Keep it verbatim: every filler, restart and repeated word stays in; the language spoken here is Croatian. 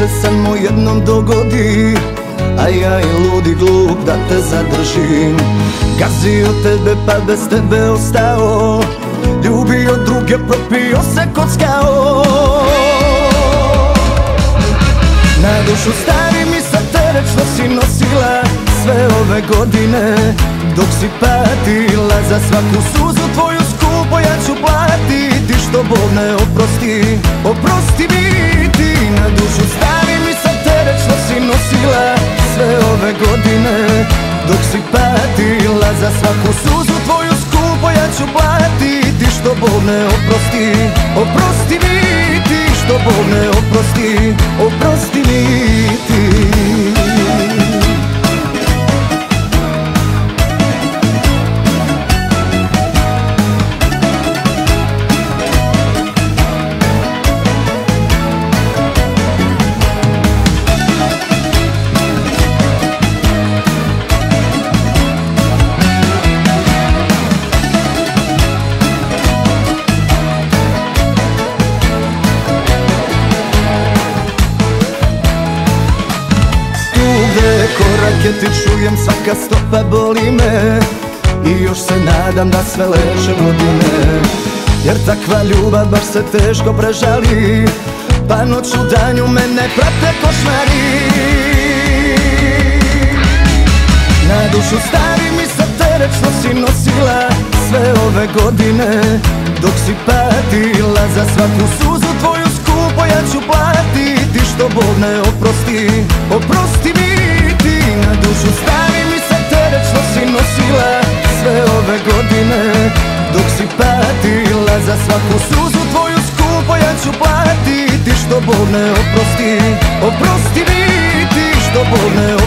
se samo jednom dogodi, a ja i ludi glup da te zadržim. Gazio tebe pa bez tebe ostao, ljubio druge, propio se, kockao. Na dušu stavi mi sa teret što si nosila sve ove godine, dok si patila. Za svaku suzu tvoju skupo ja ću platiti, što Bog ne oprosti, oprosti mi ti. Na dušu stavi mi sa teret što si nosila sve ove godine, dok si patila. Za svaku suzu tvoju skupo ja ću platiti, što Bog ne oprosti, oprosti mi ti. Što Bog ne oprosti, oprosti mi ti. Korake ti čujem, svaka stopa boli me, i još se nadam da sve leče godine. Jer takva ljubav baš se teško prežali, pa noću danju mene prate košmari. Na dušu stavi mi sa teret što si nosila sve ove godine, dok si patila. Za svaku suzu tvoju skupo ja ću platiti, što Bog ne oprosti, oprosti mi ti. Na dušu stavi mi sa teret što si nosila sve ove godine, dok si patila. Za svaku suzu tvoju skupo ja ću platiti, što Bog ne oprosti, oprosti mi ti. Što Bog ne